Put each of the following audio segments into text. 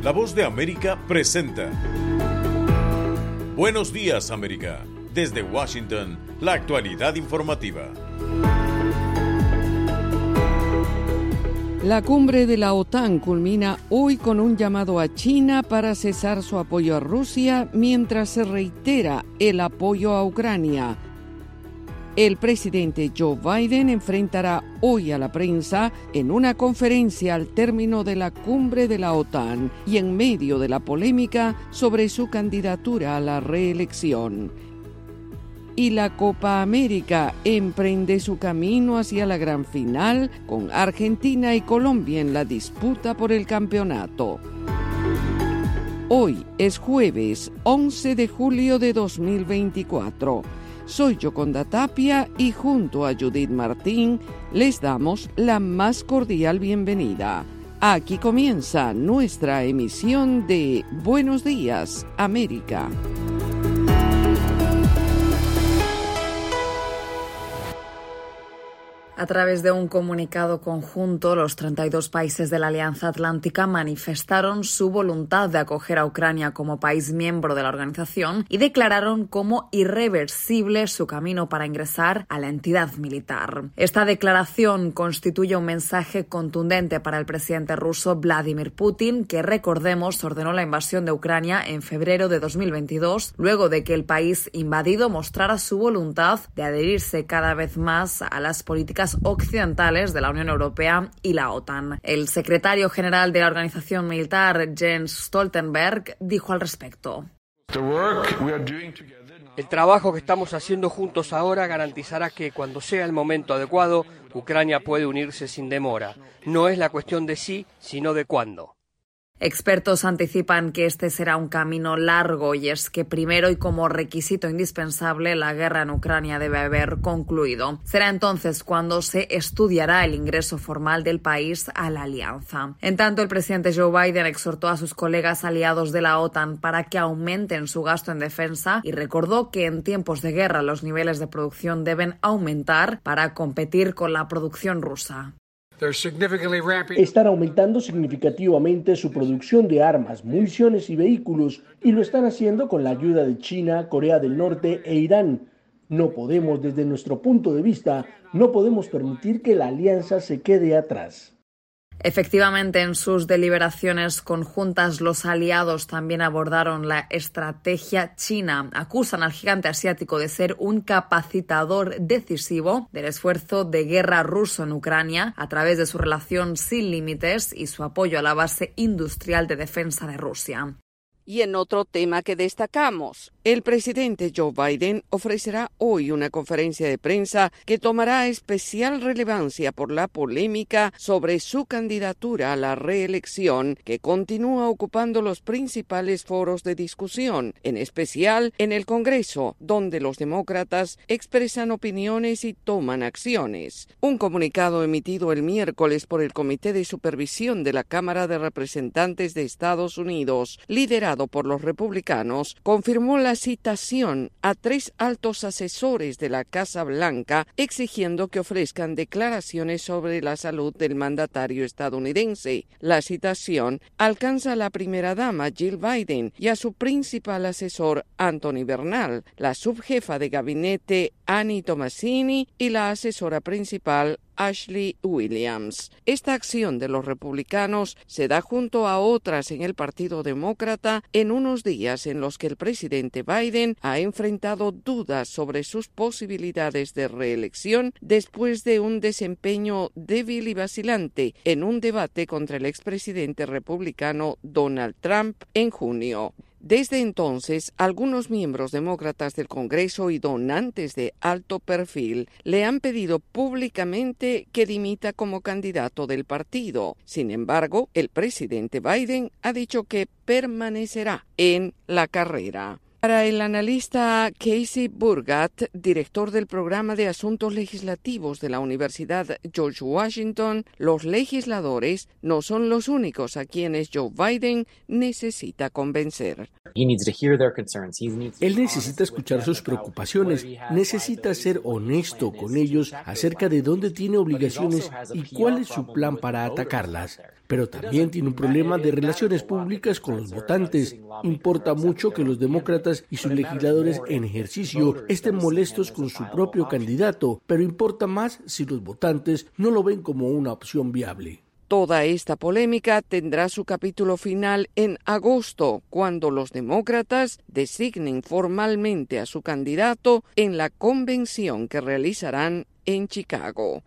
La Voz de América presenta Buenos Días, América. Desde Washington, la actualidad informativa. La cumbre de la OTAN culmina hoy con un llamado a China para cesar su apoyo a Rusia mientras se reitera el apoyo a Ucrania. El presidente Joe Biden enfrentará hoy a la prensa en una conferencia al término de la cumbre de la OTAN y en medio de la polémica sobre su candidatura a la reelección. Y la Copa América emprende su camino hacia la gran final con Argentina y Colombia en la disputa por el campeonato. Hoy es jueves 11 de julio de 2024. Soy Yoconda Tapia y junto a Judith Martín les damos la más cordial bienvenida. Aquí comienza nuestra emisión de Buenos Días, América. A través de un comunicado conjunto, los 32 países de la Alianza Atlántica manifestaron su voluntad de acoger a Ucrania como país miembro de la organización y declararon como irreversible su camino para ingresar a la entidad militar. Esta declaración constituye un mensaje contundente para el presidente ruso Vladimir Putin, que, recordemos, ordenó la invasión de Ucrania en febrero de 2022, luego de que el país invadido mostrara su voluntad de adherirse cada vez más a las políticas occidentales de la Unión Europea y la OTAN. El secretario general de la organización militar, Jens Stoltenberg, dijo al respecto: El trabajo que estamos haciendo juntos ahora garantizará que, cuando sea el momento adecuado, Ucrania puede unirse sin demora. No es la cuestión de si, sino de cuándo. Expertos anticipan que este será un camino largo y es que primero y como requisito indispensable la guerra en Ucrania debe haber concluido. Será entonces cuando se estudiará el ingreso formal del país a la alianza. En tanto, el presidente Joe Biden exhortó a sus colegas aliados de la OTAN para que aumenten su gasto en defensa y recordó que en tiempos de guerra los niveles de producción deben aumentar para competir con la producción rusa. Están aumentando significativamente su producción de armas, municiones y vehículos, y lo están haciendo con la ayuda de China, Corea del Norte e Irán. No podemos, desde nuestro punto de vista, no podemos permitir que la alianza se quede atrás. Efectivamente, en sus deliberaciones conjuntas, los aliados también abordaron la estrategia china. Acusan al gigante asiático de ser un capacitador decisivo del esfuerzo de guerra ruso en Ucrania a través de su relación sin límites y su apoyo a la base industrial de defensa de Rusia. Y en otro tema que destacamos, el presidente Joe Biden ofrecerá hoy una conferencia de prensa que tomará especial relevancia por la polémica sobre su candidatura a la reelección, que continúa ocupando los principales foros de discusión, en especial en el Congreso, donde los demócratas expresan opiniones y toman acciones. Un comunicado emitido el miércoles por el Comité de Supervisión de la Cámara de Representantes de Estados Unidos, liderado por los republicanos, confirmó la citación a 3 altos asesores de la Casa Blanca exigiendo que ofrezcan declaraciones sobre la salud del mandatario estadounidense. La citación alcanza a la primera dama Jill Biden y a su principal asesor Anthony Bernal, la subjefa de gabinete Annie Tomasini y la asesora principal Ashley Williams. Esta acción de los republicanos se da junto a otras en el Partido Demócrata en unos días en los que el presidente Biden ha enfrentado dudas sobre sus posibilidades de reelección después de un desempeño débil y vacilante en un debate contra el expresidente republicano Donald Trump en junio. Desde entonces, algunos miembros demócratas del Congreso y donantes de alto perfil le han pedido públicamente que dimita como candidato del partido. Sin embargo, el presidente Biden ha dicho que permanecerá en la carrera. Para el analista Casey Burgat, director del programa de Asuntos Legislativos de la Universidad George Washington, los legisladores no son los únicos a quienes Joe Biden necesita convencer. Él necesita escuchar sus preocupaciones, necesita ser honesto con ellos acerca de dónde tiene obligaciones y cuál es su plan para atacarlas. pero también tiene un problema de relaciones públicas con los votantes. Importa mucho que los demócratas y sus legisladores en ejercicio estén molestos con su propio candidato, pero importa más si los votantes no lo ven como una opción viable. Toda esta polémica tendrá su capítulo final en agosto, cuando los demócratas designen formalmente a su candidato en la convención que realizarán en Chicago.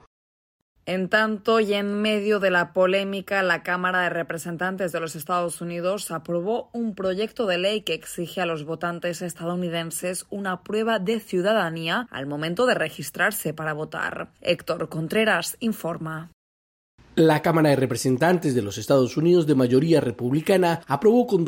En tanto, y en medio de la polémica, la Cámara de Representantes de los Estados Unidos aprobó un proyecto de ley que exige a los votantes estadounidenses una prueba de ciudadanía al momento de registrarse para votar. Héctor Contreras informa. La Cámara de Representantes de los Estados Unidos, de mayoría republicana, aprobó con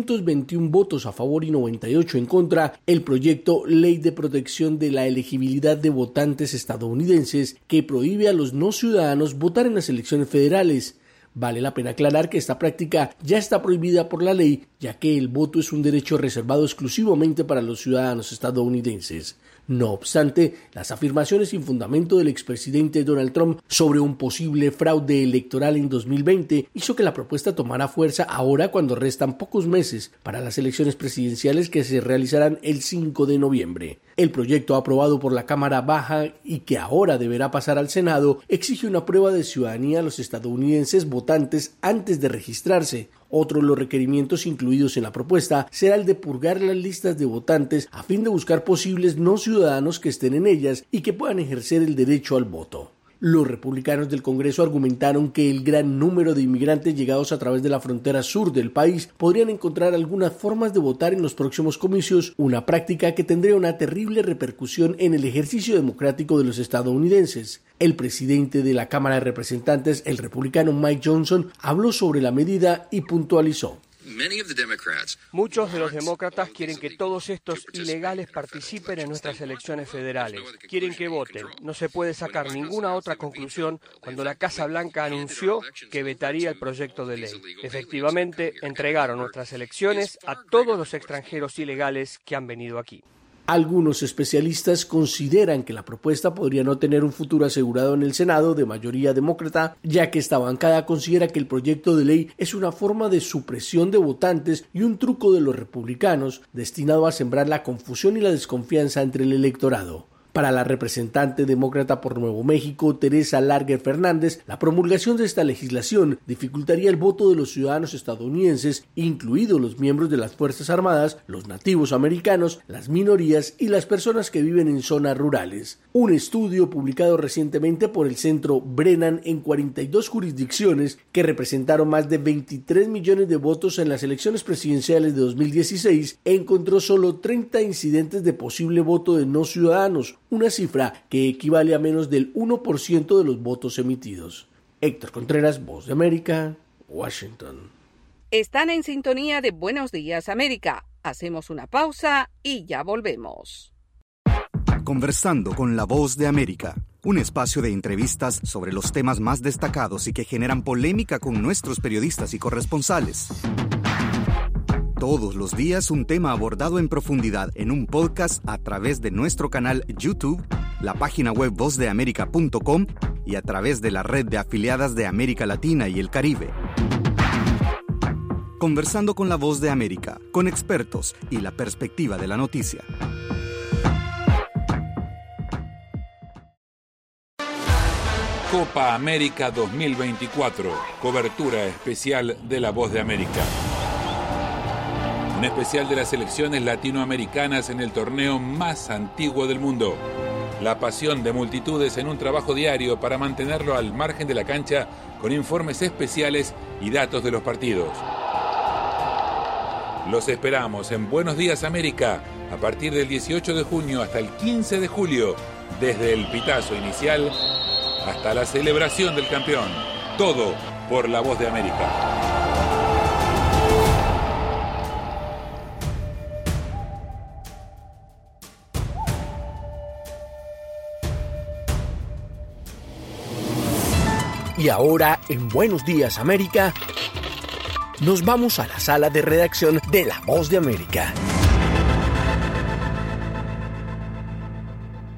221 votos a favor y 98 en contra el proyecto Ley de Protección de la Elegibilidad de Votantes Estadounidenses, que prohíbe a los no ciudadanos votar en las elecciones federales. Vale la pena aclarar que esta práctica ya está prohibida por la ley, ya que el voto es un derecho reservado exclusivamente para los ciudadanos estadounidenses. No obstante, las afirmaciones sin fundamento del expresidente Donald Trump sobre un posible fraude electoral en 2020 hizo que la propuesta tomara fuerza ahora cuando restan pocos meses para las elecciones presidenciales que se realizarán el 5 de noviembre. El proyecto aprobado por la Cámara Baja y que ahora deberá pasar al Senado exige una prueba de ciudadanía a los estadounidenses votantes antes de registrarse. Otro de los requerimientos incluidos en la propuesta será el de purgar las listas de votantes a fin de buscar posibles no ciudadanos que estén en ellas y que puedan ejercer el derecho al voto. Los republicanos del Congreso argumentaron que el gran número de inmigrantes llegados a través de la frontera sur del país podrían encontrar algunas formas de votar en los próximos comicios, una práctica que tendría una terrible repercusión en el ejercicio democrático de los estadounidenses. El presidente de la Cámara de Representantes, el republicano Mike Johnson, habló sobre la medida y puntualizó. Muchos de los demócratas quieren que todos estos ilegales participen en nuestras elecciones federales. Quieren que voten. No se puede sacar ninguna otra conclusión cuando la Casa Blanca anunció que vetaría el proyecto de ley. Efectivamente, entregaron nuestras elecciones a todos los extranjeros ilegales que han venido aquí. Algunos especialistas consideran que la propuesta podría no tener un futuro asegurado en el Senado de mayoría demócrata, ya que esta bancada considera que el proyecto de ley es una forma de supresión de votantes y un truco de los republicanos destinado a sembrar la confusión y la desconfianza entre el electorado. Para la representante demócrata por Nuevo México, Teresa Larger Fernández, la promulgación de esta legislación dificultaría el voto de los ciudadanos estadounidenses, incluidos los miembros de las Fuerzas Armadas, los nativos americanos, las minorías y las personas que viven en zonas rurales. Un estudio publicado recientemente por el Centro Brennan en 42 jurisdicciones que representaron más de 23 millones de votos en las elecciones presidenciales de 2016 encontró solo 30 incidentes de posible voto de no ciudadanos, una cifra que equivale a menos del 1% de los votos emitidos. Héctor Contreras, Voz de América, Washington. Están en sintonía de Buenos Días América. Hacemos una pausa y ya volvemos. Conversando con la Voz de América, un espacio de entrevistas sobre los temas más destacados y que generan polémica con nuestros periodistas y corresponsales. Todos los días un tema abordado en profundidad en un podcast a través de nuestro canal YouTube, la página web vozdeamerica.com y a través de la red de afiliadas de América Latina y el Caribe. Conversando con la Voz de América, con expertos y la perspectiva de la noticia. Copa América 2024, cobertura especial de la Voz de América. Un especial de las selecciones latinoamericanas en el torneo más antiguo del mundo. La pasión de multitudes en un trabajo diario para mantenerlo al margen de la cancha con informes especiales y datos de los partidos. Los esperamos en Buenos Días América a partir del 18 de junio hasta el 15 de julio, desde el pitazo inicial hasta la celebración del campeón. Todo por la Voz de América. Y ahora, en Buenos Días América, nos vamos a la sala de redacción de La Voz de América.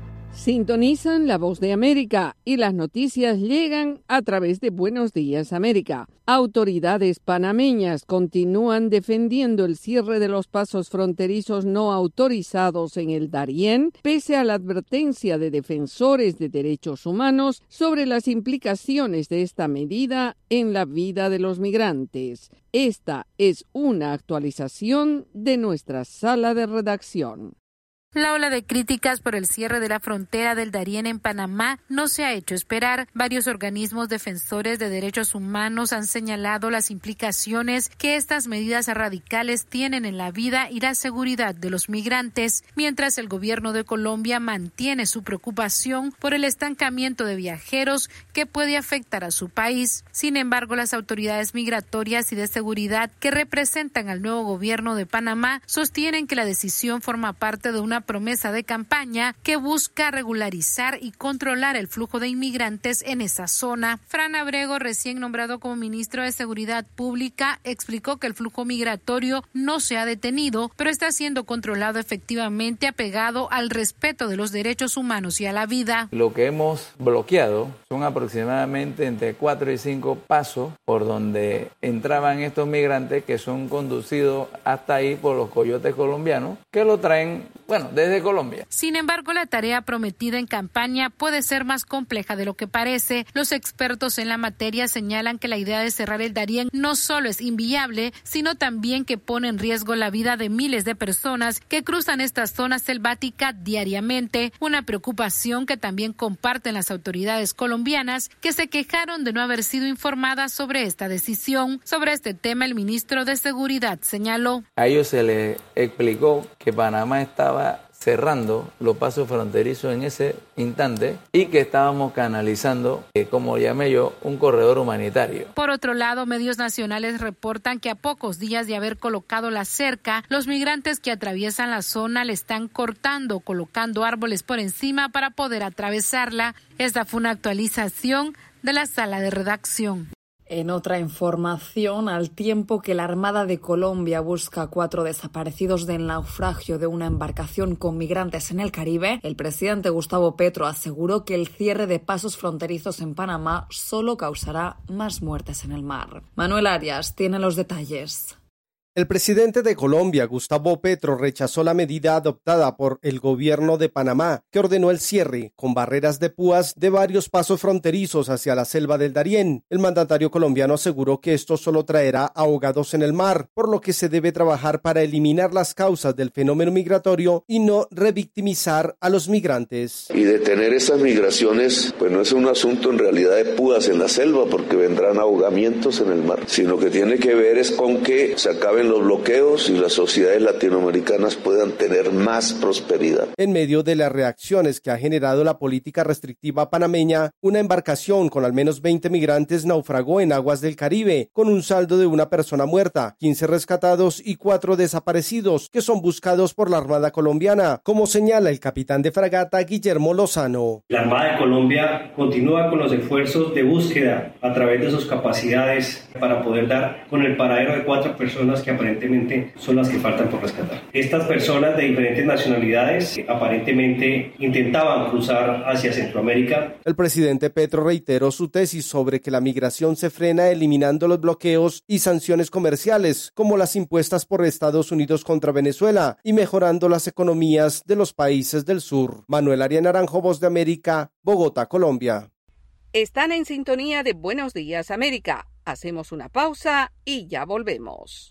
Sintonizan La Voz de América y las noticias llegan a través de Buenos Días América. Autoridades panameñas continúan defendiendo el cierre de los pasos fronterizos no autorizados en el Darién, pese a la advertencia de defensores de derechos humanos sobre las implicaciones de esta medida en la vida de los migrantes. Esta es una actualización de nuestra sala de redacción. La ola de críticas por el cierre de la frontera del Darién en Panamá no se ha hecho esperar. Varios organismos defensores de derechos humanos han señalado las implicaciones que estas medidas radicales tienen en la vida y la seguridad de los migrantes, mientras el gobierno de Colombia mantiene su preocupación por el estancamiento de viajeros que puede afectar a su país. Sin embargo, las autoridades migratorias y de seguridad que representan al nuevo gobierno de Panamá sostienen que la decisión forma parte de una promesa de campaña que busca regularizar y controlar el flujo de inmigrantes en esa zona. Fran Abrego, recién nombrado como ministro de Seguridad Pública, explicó que el flujo migratorio no se ha detenido, pero está siendo controlado efectivamente, apegado al respeto de los derechos humanos y a la vida. Lo que hemos bloqueado son aproximadamente entre 4 y 5 pasos por donde entraban estos migrantes que son conducidos hasta ahí por los coyotes colombianos que lo traen, desde Colombia. Sin embargo, la tarea prometida en campaña puede ser más compleja de lo que parece. Los expertos en la materia señalan que la idea de cerrar el Darién no solo es inviable, sino también que pone en riesgo la vida de miles de personas que cruzan esta zona selvática diariamente. Una preocupación que también comparten las autoridades colombianas, que se quejaron de no haber sido informadas sobre esta decisión. Sobre este tema, el ministro de Seguridad señaló: a ellos se les explicó que Panamá estaba cerrando los pasos fronterizos en ese instante y que estábamos canalizando, como llamé yo, un corredor humanitario. Por otro lado, medios nacionales reportan que a pocos días de haber colocado la cerca, los migrantes que atraviesan la zona le están cortando, colocando árboles por encima para poder atravesarla. Esta fue una actualización de la sala de redacción. En otra información, al tiempo que la Armada de Colombia busca a 4 desaparecidos del naufragio de una embarcación con migrantes en el Caribe, el presidente Gustavo Petro aseguró que el cierre de pasos fronterizos en Panamá solo causará más muertes en el mar. Manuel Arias tiene los detalles. El presidente de Colombia, Gustavo Petro, rechazó la medida adoptada por el gobierno de Panamá, que ordenó el cierre, con barreras de púas, de varios pasos fronterizos hacia la selva del Darién. El mandatario colombiano aseguró que esto solo traerá ahogados en el mar, por lo que se debe trabajar para eliminar las causas del fenómeno migratorio y no revictimizar a los migrantes. Y detener esas migraciones, pues no es un asunto en realidad de púas en la selva, porque vendrán ahogamientos en el mar, sino que tiene que ver es con que se acaben los bloqueos y las sociedades latinoamericanas puedan tener más prosperidad. En medio de las reacciones que ha generado la política restrictiva panameña, una embarcación con al menos 20 migrantes naufragó en aguas del Caribe, con un saldo de una persona muerta, 15 rescatados y 4 desaparecidos, que son buscados por la Armada colombiana, como señala el capitán de fragata Guillermo Lozano. La Armada de Colombia continúa con los esfuerzos de búsqueda a través de sus capacidades para poder dar con el paradero de 4 personas que aparentemente son las que faltan por rescatar. Estas personas de diferentes nacionalidades aparentemente intentaban cruzar hacia Centroamérica. El presidente Petro reiteró su tesis sobre que la migración se frena eliminando los bloqueos y sanciones comerciales, como las impuestas por Estados Unidos contra Venezuela, y mejorando las economías de los países del sur. Manuel Arias Naranjo, Voz de América, Bogotá, Colombia. Están en sintonía de Buenos Días América. Hacemos una pausa y ya volvemos.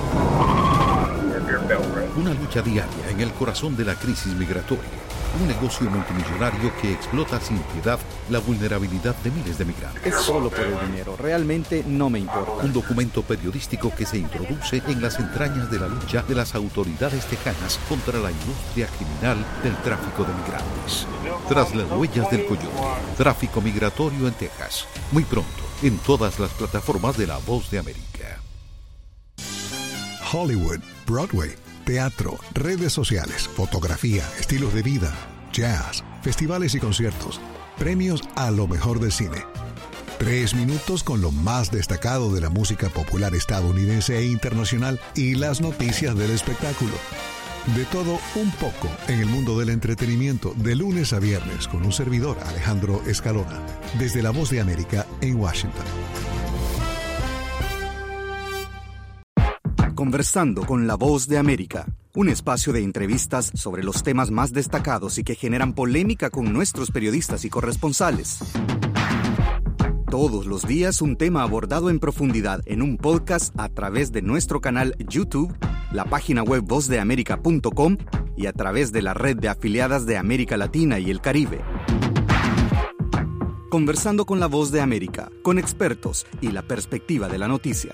Una lucha diaria en el corazón de la crisis migratoria. Un negocio multimillonario que explota sin piedad la vulnerabilidad de miles de migrantes. Es solo por el dinero, realmente no me importa. Un documento periodístico que se introduce en las entrañas de la lucha de las autoridades tejanas contra la industria criminal del tráfico de migrantes. Tras las huellas del coyote, tráfico migratorio en Texas. Muy pronto, en todas las plataformas de La Voz de América. Hollywood, Broadway, teatro, redes sociales, fotografía, estilos de vida, jazz, festivales y conciertos, premios a lo mejor del cine. 3 minutos con lo más destacado de la música popular estadounidense e internacional y las noticias del espectáculo. De todo un poco en el mundo del entretenimiento, de lunes a viernes, con un servidor, Alejandro Escalona, desde La Voz de América en Washington. Conversando con La Voz de América, un espacio de entrevistas sobre los temas más destacados y que generan polémica con nuestros periodistas y corresponsales. Todos los días un tema abordado en profundidad en un podcast a través de nuestro canal YouTube, la página web vozdeamerica.com y a través de la red de afiliadas de América Latina y el Caribe. Conversando con La Voz de América, con expertos y la perspectiva de la noticia.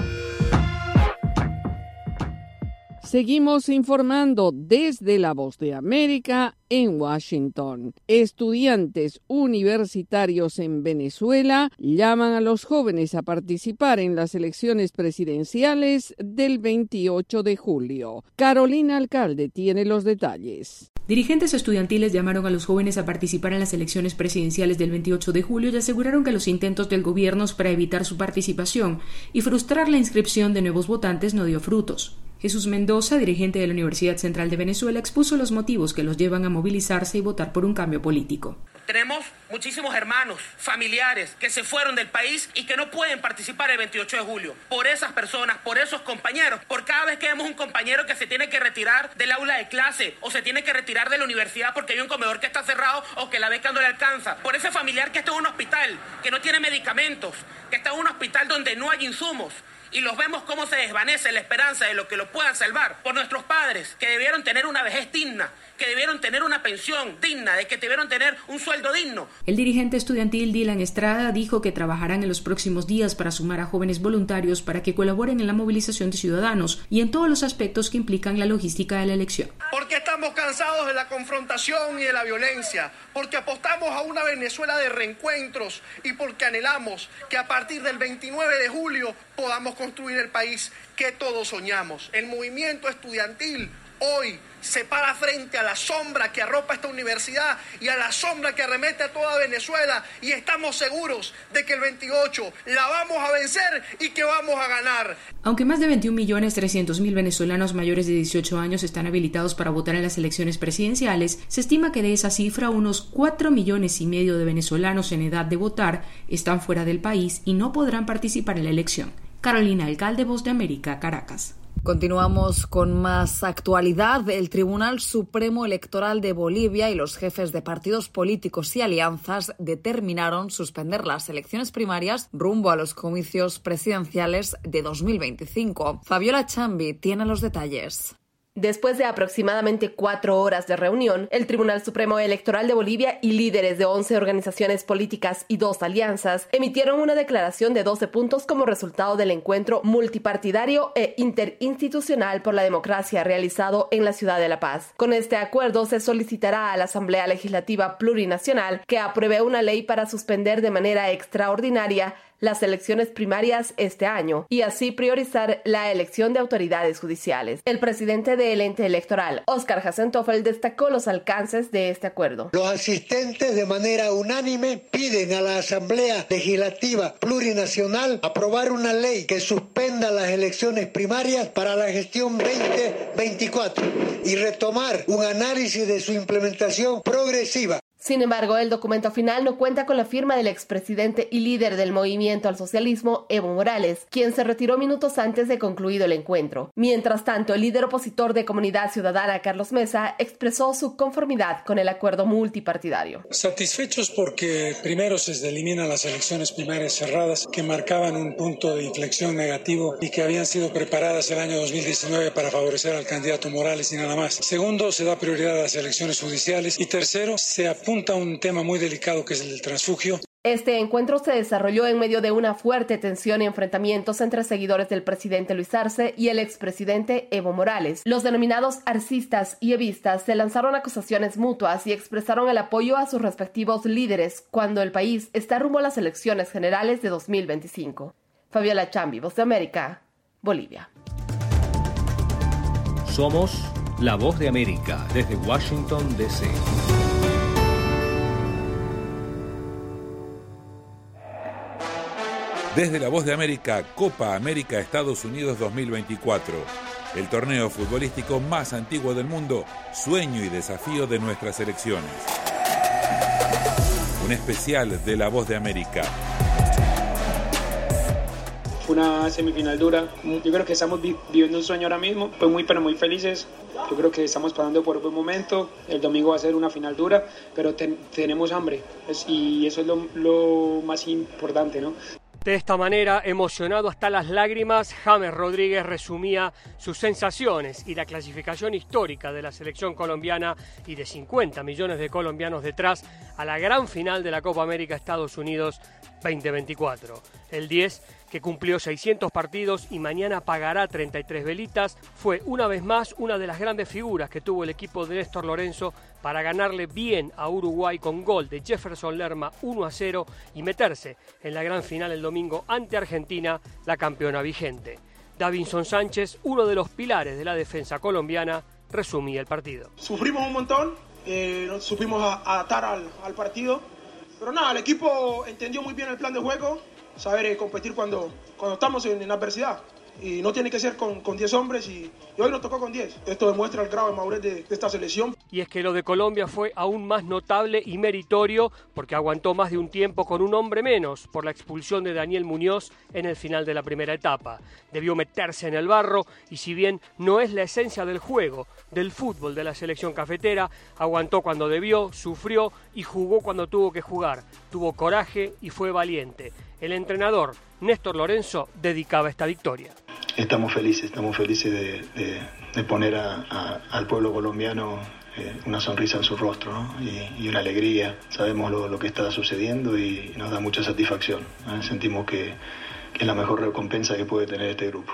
Seguimos informando desde La Voz de América en Washington. Estudiantes universitarios en Venezuela llaman a los jóvenes a participar en las elecciones presidenciales del 28 de julio. Carolina Alcalde tiene los detalles. Dirigentes estudiantiles llamaron a los jóvenes a participar en las elecciones presidenciales del 28 de julio y aseguraron que los intentos del gobierno para evitar su participación y frustrar la inscripción de nuevos votantes no dio frutos. Jesús Mendoza, dirigente de la Universidad Central de Venezuela, expuso los motivos que los llevan a movilizarse y votar por un cambio político. Tenemos muchísimos hermanos, familiares que se fueron del país y que no pueden participar el 28 de julio. Por esas personas, por esos compañeros, por cada vez que vemos un compañero que se tiene que retirar del aula de clase o se tiene que retirar de la universidad porque hay un comedor que está cerrado o que la beca no le alcanza. Por ese familiar que está en un hospital, que no tiene medicamentos, que está en un hospital donde no hay insumos. Y los vemos cómo se desvanece la esperanza de lo que lo puedan salvar. Por nuestros padres, que debieron tener una vejez digna, que debieron tener una pensión digna, de que debieron tener un sueldo digno. El dirigente estudiantil Dylan Estrada dijo que trabajarán en los próximos días para sumar a jóvenes voluntarios para que colaboren en la movilización de ciudadanos y en todos los aspectos que implican la logística de la elección. Porque estamos cansados de la confrontación y de la violencia, porque apostamos a una Venezuela de reencuentros y porque anhelamos que a partir del 29 de julio podamos construir el país que todos soñamos. El movimiento estudiantil hoy se para frente a la sombra que arropa esta universidad y a la sombra que arremete a toda Venezuela y estamos seguros de que el 28 la vamos a vencer y que vamos a ganar. Aunque más de 21.300.000 venezolanos mayores de 18 años están habilitados para votar en las elecciones presidenciales, se estima que de esa cifra unos 4,5 millones de venezolanos en edad de votar están fuera del país y no podrán participar en la elección. Carolina Alcalde, Voz de América, Caracas. Continuamos con más actualidad. El Tribunal Supremo Electoral de Bolivia y los jefes de partidos políticos y alianzas determinaron suspender las elecciones primarias rumbo a los comicios presidenciales de 2025. Fabiola Chambi tiene los detalles. Después de aproximadamente 4 horas de reunión, el Tribunal Supremo Electoral de Bolivia y líderes de 11 organizaciones políticas y 2 alianzas emitieron una declaración de 12 puntos como resultado del encuentro multipartidario e interinstitucional por la democracia realizado en la ciudad de La Paz. Con este acuerdo se solicitará a la Asamblea Legislativa Plurinacional que apruebe una ley para suspender de manera extraordinaria las elecciones primarias este año y así priorizar la elección de autoridades judiciales. El presidente del ente electoral, Óscar Hasentoffel, destacó los alcances de este acuerdo. Los asistentes de manera unánime piden a la Asamblea Legislativa Plurinacional aprobar una ley que suspenda las elecciones primarias para la gestión 2024 y retomar un análisis de su implementación progresiva. Sin embargo, el documento final no cuenta con la firma del expresidente y líder del Movimiento al Socialismo, Evo Morales, quien se retiró minutos antes de concluido el encuentro. Mientras tanto, el líder opositor de Comunidad Ciudadana, Carlos Mesa, expresó su conformidad con el acuerdo multipartidario. Satisfechos porque primero se eliminan las elecciones primarias cerradas que marcaban un punto de inflexión negativo y que habían sido preparadas el año 2019 para favorecer al candidato Morales y nada más. Segundo, se da prioridad a las elecciones judiciales y tercero, se apunta a un tema muy delicado que es el del transfugio. Este encuentro se desarrolló en medio de una fuerte tensión y enfrentamientos entre seguidores del presidente Luis Arce y el expresidente Evo Morales. Los denominados arcistas y evistas se lanzaron acusaciones mutuas y expresaron el apoyo a sus respectivos líderes cuando el país está rumbo a las elecciones generales de 2025. Fabiola Chambi, Voz de América, Bolivia. Somos la Voz de América desde Washington, D.C. Desde La Voz de América, Copa América Estados Unidos 2024. El torneo futbolístico más antiguo del mundo, sueño y desafío de nuestras selecciones. Un especial de La Voz de América. Fue una semifinal dura. Yo creo que estamos viviendo un sueño ahora mismo. Pues muy felices. Yo creo que estamos pasando por un buen momento. El domingo va a ser una final dura, pero tenemos hambre. Y eso es lo más importante, ¿no? De esta manera, emocionado hasta las lágrimas, James Rodríguez resumía sus sensaciones y la clasificación histórica de la selección colombiana y de 50 millones de colombianos detrás a la gran final de la Copa América Estados Unidos 2024. El 10, que cumplió 600 partidos y mañana pagará 33 velitas, fue una vez más una de las grandes figuras que tuvo el equipo de Néstor Lorenzo para ganarle bien a Uruguay con gol de Jefferson Lerma 1-0 y meterse en la gran final el domingo ante Argentina, la campeona vigente. Davinson Sánchez, uno de los pilares de la defensa colombiana, resumía el partido. Sufrimos un montón, nos supimos adaptar al partido, pero nada, el equipo entendió muy bien el plan de juego, saber competir cuando estamos en adversidad. Y no tiene que ser con 10 hombres y hoy nos tocó con 10. Esto demuestra el grado de madurez de esta selección. Y es que lo de Colombia fue aún más notable y meritorio porque aguantó más de un tiempo con un hombre menos por la expulsión de Daniel Muñoz en el final de la primera etapa. Debió meterse en el barro y si bien no es la esencia del juego, del fútbol de la selección cafetera, aguantó cuando debió, sufrió y jugó cuando tuvo que jugar. Tuvo coraje y fue valiente. El entrenador Néstor Lorenzo dedicaba esta victoria. Estamos felices de poner al pueblo colombiano una sonrisa en su rostro, ¿no? y una alegría. Sabemos lo que está sucediendo y nos da mucha satisfacción, ¿eh? Sentimos que es la mejor recompensa que puede tener este grupo.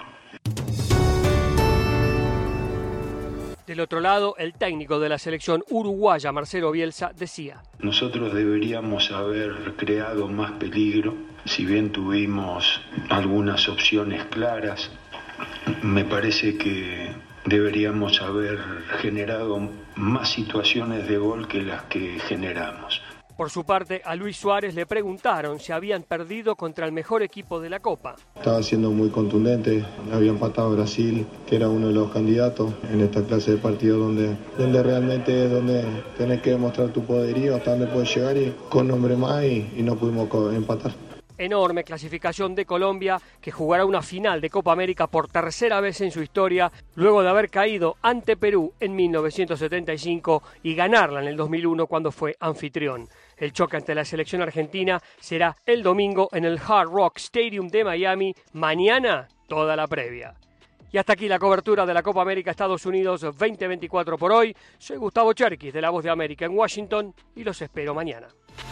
Del otro lado, el técnico de la selección uruguaya, Marcelo Bielsa, decía: nosotros deberíamos haber creado más peligro, si bien tuvimos algunas opciones claras, me parece que deberíamos haber generado más situaciones de gol que las que generamos. Por su parte, a Luis Suárez le preguntaron si habían perdido contra el mejor equipo de la Copa. Estaba siendo muy contundente, había empatado a Brasil, que era uno de los candidatos en esta clase de partido donde realmente es donde tenés que demostrar tu poderío, hasta dónde puedes llegar y con hombre más y no pudimos empatar. Enorme clasificación de Colombia, que jugará una final de Copa América por tercera vez en su historia, luego de haber caído ante Perú en 1975 y ganarla en el 2001 cuando fue anfitrión. El choque ante la selección argentina será el domingo en el Hard Rock Stadium de Miami, mañana toda la previa. Y hasta aquí la cobertura de la Copa América Estados Unidos 2024 por hoy. Soy Gustavo Cherkis de La Voz de América en Washington y los espero mañana.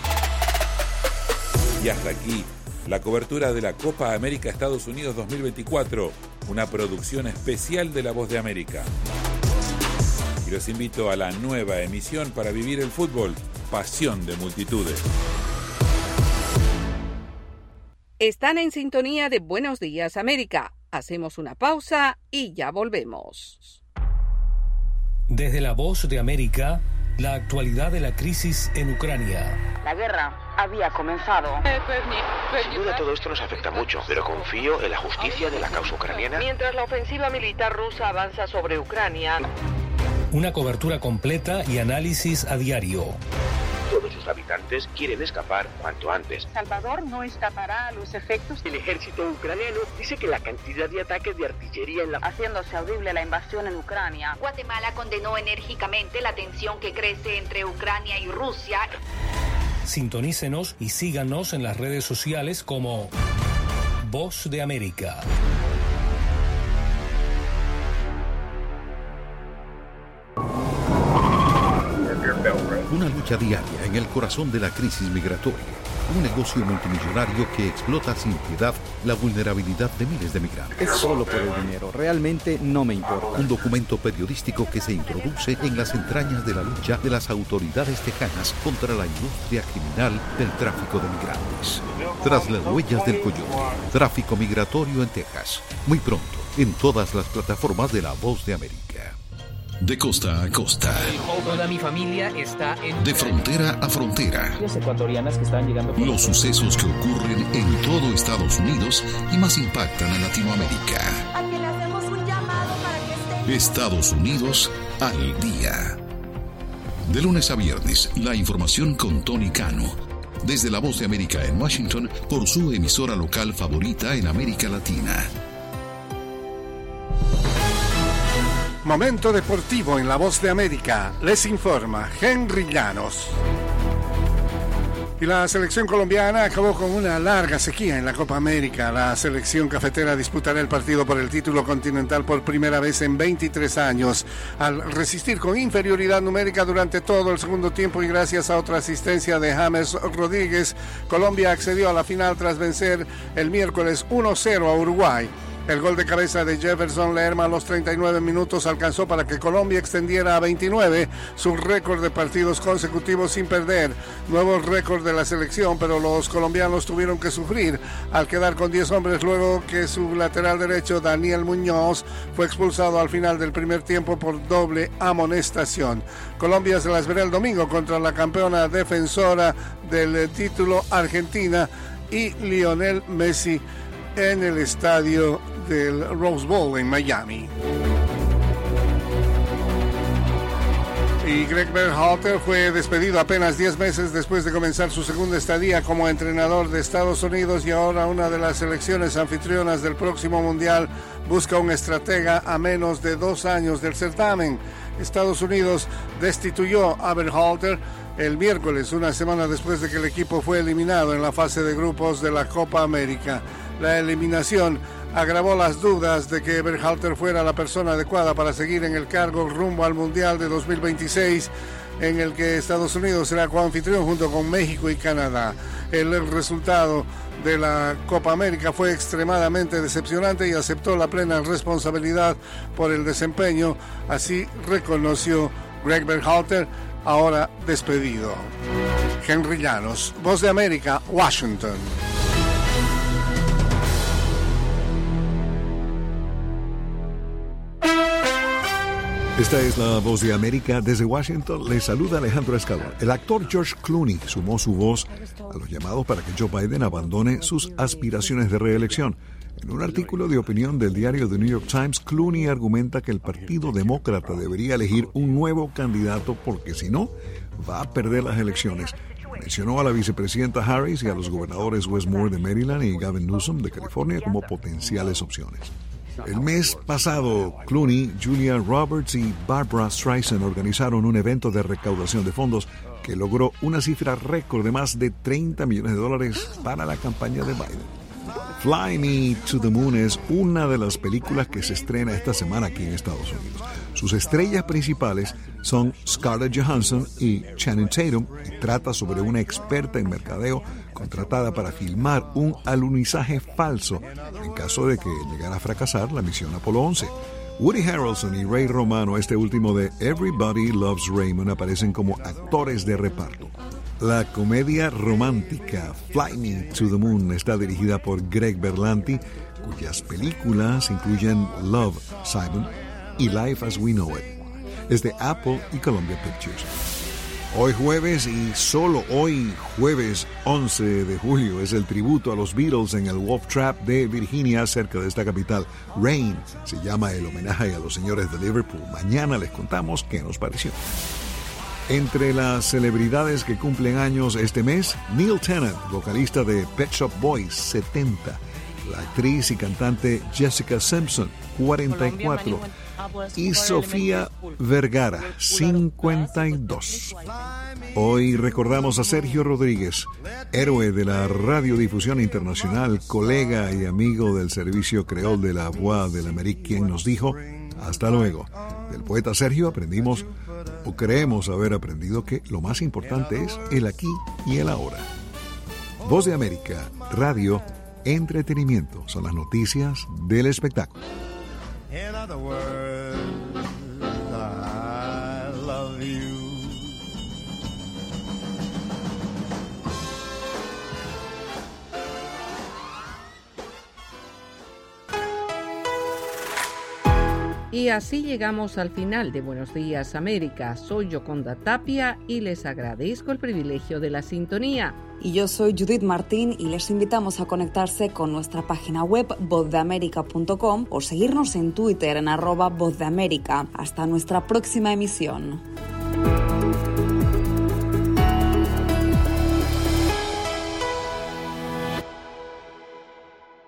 Y hasta aquí la cobertura de la Copa América Estados Unidos 2024, una producción especial de La Voz de América. Y los invito a la nueva emisión para vivir el fútbol, pasión de multitudes. Están en sintonía de Buenos Días América. Hacemos una pausa y ya volvemos. Desde La Voz de América, la actualidad de la crisis en Ucrania. La guerra había comenzado. Sin duda todo esto nos afecta mucho, pero confío en la justicia de la causa ucraniana. Mientras la ofensiva militar rusa avanza sobre Ucrania. Una cobertura completa y análisis a diario. Todos sus habitantes quieren escapar cuanto antes. Salvador no escapará a los efectos. El ejército ucraniano dice que la cantidad de ataques de artillería en la... haciéndose audible la invasión en Ucrania. Guatemala condenó enérgicamente la tensión que crece entre Ucrania y Rusia. Sintonícenos y síganos en las redes sociales como Voz de América. Una lucha diaria en el corazón de la crisis migratoria. Un negocio multimillonario que explota sin piedad la vulnerabilidad de miles de migrantes. Es solo por el dinero, realmente no me importa. Un documento periodístico que se introduce en las entrañas de la lucha de las autoridades tejanas contra la industria criminal del tráfico de migrantes. Tras las huellas del coyote, tráfico migratorio en Texas. Muy pronto, en todas las plataformas de La Voz de América. De costa a costa. Toda mi familia está en... De frontera a frontera. Las ecuatorianas que están llegando... Los sucesos que ocurren en todo Estados Unidos y más impactan a Latinoamérica. A que le hacemos un llamado para que Estados Unidos al día. De lunes a viernes, la información con Tony Cano. Desde La Voz de América en Washington, por su emisora local favorita en América Latina. Momento deportivo en La Voz de América. Les informa Henry Llanos. Y la selección colombiana acabó con una larga sequía en la Copa América. La selección cafetera disputará el partido por el título continental por primera vez en 23 años. Al resistir con inferioridad numérica durante todo el segundo tiempo y gracias a otra asistencia de James Rodríguez, Colombia accedió a la final tras vencer el miércoles 1-0 a Uruguay. El gol de cabeza de Jefferson Lerma a los 39 minutos alcanzó para que Colombia extendiera a 29 su récord de partidos consecutivos sin perder. Nuevo récord de la selección, pero los colombianos tuvieron que sufrir al quedar con 10 hombres luego que su lateral derecho, Daniel Muñoz, fue expulsado al final del primer tiempo por doble amonestación. Colombia se las verá el domingo contra la campeona defensora del título, Argentina, y Lionel Messi en el estadio del Rose Bowl en Miami. Y Greg Berhalter fue despedido apenas 10 meses después de comenzar su segunda estadía como entrenador de Estados Unidos, y ahora una de las selecciones anfitrionas del próximo Mundial busca un estratega a menos de 2 años del certamen. Estados Unidos destituyó a Berhalter el miércoles, una semana después de que el equipo fue eliminado en la fase de grupos de la Copa América. La eliminación agravó las dudas de que Berhalter fuera la persona adecuada para seguir en el cargo rumbo al Mundial de 2026, en el que Estados Unidos será coanfitrión junto con México y Canadá. El resultado de la Copa América fue extremadamente decepcionante y aceptó la plena responsabilidad por el desempeño. Así reconoció Greg Berhalter, ahora despedido. Henry Llanos, Voz de América, Washington. Esta es la Voz de América. Desde Washington les saluda Alejandro Escalón. El actor George Clooney sumó su voz a los llamados para que Joe Biden abandone sus aspiraciones de reelección. En un artículo de opinión del diario The New York Times, Clooney argumenta que el Partido Demócrata debería elegir un nuevo candidato porque si no, va a perder las elecciones. Mencionó a la vicepresidenta Harris y a los gobernadores Wes Moore de Maryland y Gavin Newsom de California como potenciales opciones. El mes pasado, Clooney, Julia Roberts y Barbra Streisand organizaron un evento de recaudación de fondos que logró una cifra récord de más de $30 millones para la campaña de Biden. Fly Me to the Moon es una de las películas que se estrena esta semana aquí en Estados Unidos. Sus estrellas principales son Scarlett Johansson y Channing Tatum, y trata sobre una experta en mercadeo contratada para filmar un alunizaje falso en caso de que llegara a fracasar la misión Apolo 11. Woody Harrelson y Ray Romano, este último de Everybody Loves Raymond, aparecen como actores de reparto. La comedia romántica Fly Me to the Moon está dirigida por Greg Berlanti, cuyas películas incluyen Love, Simon y Life as We Know It. Es de Apple y Columbia Pictures. Hoy jueves, y solo hoy jueves 11 de julio, es el tributo a los Beatles en el Wolf Trap de Virginia, cerca de esta capital. Rain se llama el homenaje a los señores de Liverpool. Mañana les contamos qué nos pareció. Entre las celebridades que cumplen años este mes, Neil Tennant, vocalista de Pet Shop Boys, 70. La actriz y cantante Jessica Simpson, 44. Y Sofía Vergara, 52. Hoy recordamos a Sergio Rodríguez, héroe de la radiodifusión internacional, colega y amigo del servicio creol de la Voix de l'Amérique, quien nos dijo: hasta luego. Del poeta Sergio aprendimos, o creemos haber aprendido, que lo más importante es el aquí y el ahora. Voz de América, radio, entretenimiento, son las noticias del espectáculo. In other words, I love you. Y así llegamos al final de Buenos Días América. Soy Yoconda Tapia y les agradezco el privilegio de la sintonía. Y yo soy Judith Martín y les invitamos a conectarse con nuestra página web vozdeamerica.com o seguirnos en Twitter en @vozdeamerica. Hasta nuestra próxima emisión.